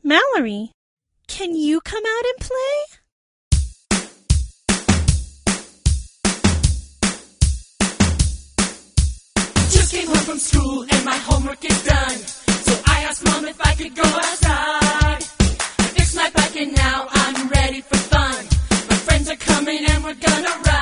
Mallory, can you come out and play? Just came home from school and my homework is done. So I asked Mom if I could go outside. I fixed my bike and now I'm ready for fun. My friends are coming and we're gonna ride.